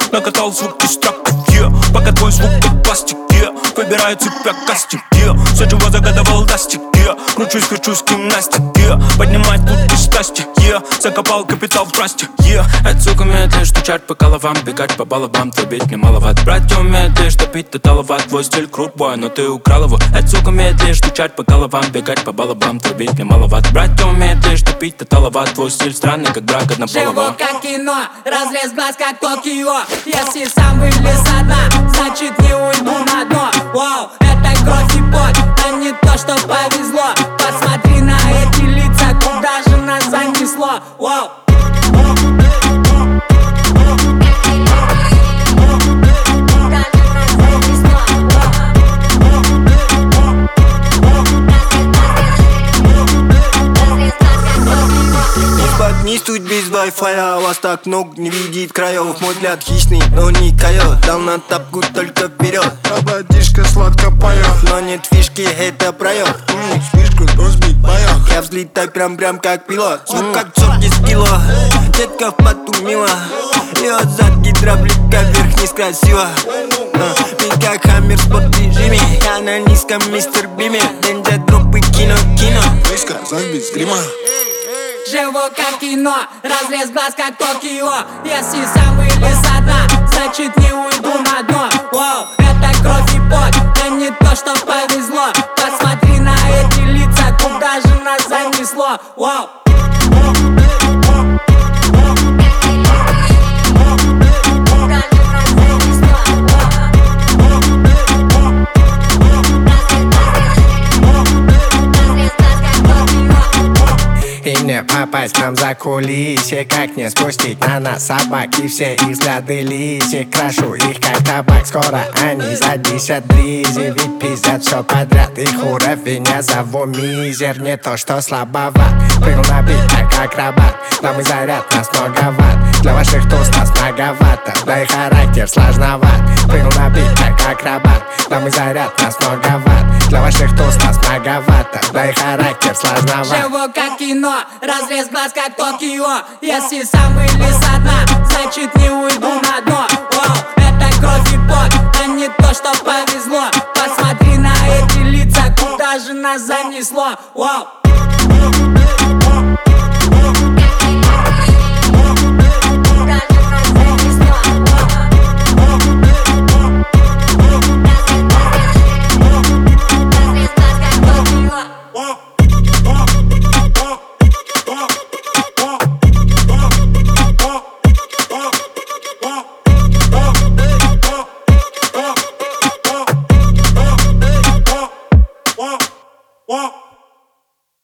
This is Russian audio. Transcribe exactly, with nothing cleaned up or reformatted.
накатал звук из траков, yeah. Пока твой звук как пластик, yeah. Выбираю тебя кастинг, yeah. Все, чего загадывал Дастик, yeah. Кручусь, кручусь, гимнастик, yeah. Поднимать тут без страсти, yeah. Закопал капитал в трасте, yeah. Эта сука умеет лишь стучать по головам, бегать по балабам, твой бит мне маловат. Братья умеют лишь топить, ты таловат. Твой стиль крут, бой, но ты украл его. Эта сука умеет лишь стучать по головам, бегать по балабам, твой бит мне маловат. Братья умеют лишь топить, ты таловат. Твой стиль странный, как брак однополого. Живу как кино, разрез глаз как Токио. Если сам вылез со дна, значит не уйду на дно. Вау, это кровь и пот, а не то, что повезло. Посмотри на эти лица, куда же нас занесло. Вау. Не суть без вай-фая, вас так много не видит краев. Мой взгляд хищный, но не койот. Дал на тапку только вперед. Ободишка сладко поет, но нет фишки, это проет. Умник спишку, разбить боях. Я взлетаю прям-прям как пилот. Звук как сотни с кило. Детка в поту мила. И от зад гидравлика вверх-вниз красиво. Ведь как хаммер в спорт-режиме. Я на низком мистер Биме. Деньги, дропы, кино-кино. Близко, зак без грима. Живу как кино, разрез глаз как Токио. Если сам вылез со дна, значит не уйду на дно. Вау, это кровь и пот, а не то, что повезло. Посмотри на эти лица, куда же нас занесло. Вау. И не попасть нам за кулиси, как не спустить на нас собак. И все их взгляды лиси, крашу их как табак. Скоро они задесят бризи, ведь пиздят все подряд. Их уровень я зову мизер, не то что слабоват. Прыгнул на бит как акробат, нам и заряд нас многоват. Для ваших туз нас многовато, да и характер сложноват. Прыгнул на бит как акробат, нам и заряд нас многоват. Для ваших туз нас многовато, да и характер сложноват. Живу как кино, разрез глаз как Токио. Если сам вылез со дна, значит не уйду на дно. Вау, это кровь и пот, а не то, что повезло. Посмотри на эти лица, куда же нас занесло. Вау. What?